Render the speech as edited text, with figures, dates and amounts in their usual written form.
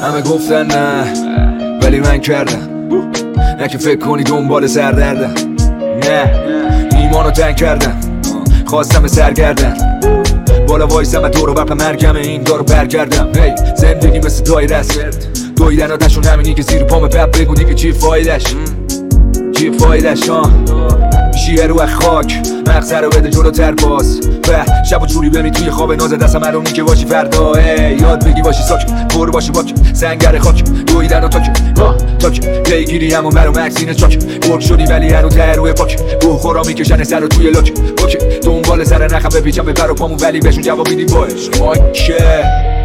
همه گفتن نه ولی من کردم، نه که فکر کنی دنبال سردردم، نه ایمانو تنگ کردم، خواستم به سر کردم، بالا وایسم و دور و برق مرگم این دارو برگردم. هی زندگی مثل دایره است، دویدن آتشون همینی که زیر پامه، بعد بگو دیگه چی فایدش، چی فایدش میشی رو خاک، مغزه رو بده جلوتر باز به شب و جوری بمی توی خواب ناز دستم الونی که باشی فردا. یاد بگی باشی ساک، برو باشی باک، سنگر خاک، دویدن و تاک پیگیری همون برو مکسین چاک، برگ شدی ولی هنو ته روی پاک، بخورا میکشن سر رو توی لاک، اوکی دنبال سر نخم بپیچم به پر و پامون ولی بهشون جواب میدی باش ماکه.